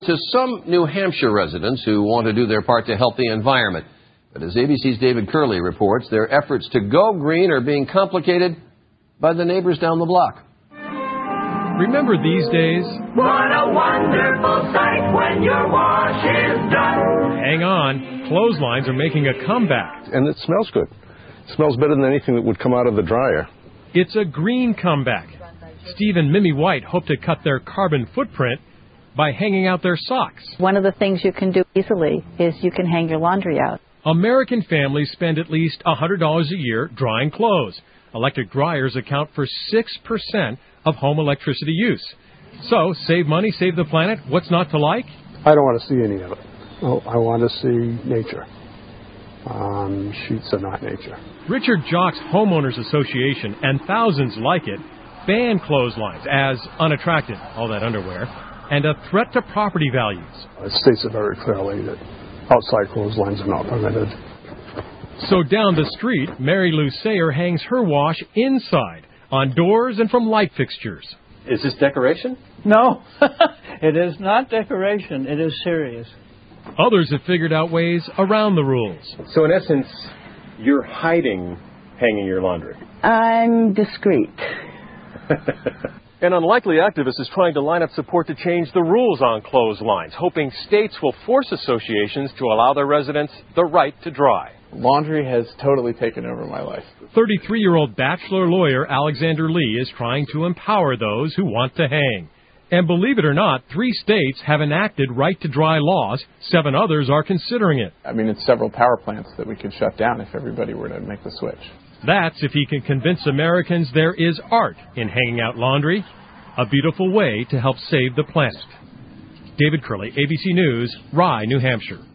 To some New Hampshire residents who want to do their part to help the environment. But as ABC's David Curley reports, their efforts to go green are being complicated by the neighbors down the block. Remember these days? What a wonderful sight when your wash is done. Hang on, clotheslines are making a comeback. And it smells good. It smells better than anything that would come out of the dryer. It's a green comeback. Steve and Mimi White hope to cut their carbon footprint by hanging out their socks. One of the things you can do easily is you can hang your laundry out. American families spend at least $100 a year drying clothes. Electric dryers account for 6% of home electricity use. So, save money, save the planet. What's not to like? I don't want to see any of it. Oh, I want to see nature. Sheets are not nature. Richard Jock's Homeowners Association and thousands like it ban clotheslines as unattractive, all that underwear, and a threat to property values. It states it very clearly that outside clotheslines are not permitted. So down the street, Mary Lou Sayer hangs her wash inside, on doors and from light fixtures. Is this decoration? No, it is not decoration. It is serious. Others have figured out ways around the rules. So in essence, you're hiding hanging your laundry. I'm discreet. An unlikely activist is trying to line up support to change the rules on clotheslines, hoping states will force associations to allow their residents the right to dry. Laundry has totally taken over my life. 33-year-old bachelor lawyer Alexander Lee is trying to empower those who want to hang. And believe it or not, 3 states have enacted right-to-dry laws. 7 others are considering it. I mean, it's several power plants that we could shut down if everybody were to make the switch. That's if he can convince Americans there is art in hanging out laundry, a beautiful way to help save the planet. David Curley, ABC News, Rye, New Hampshire.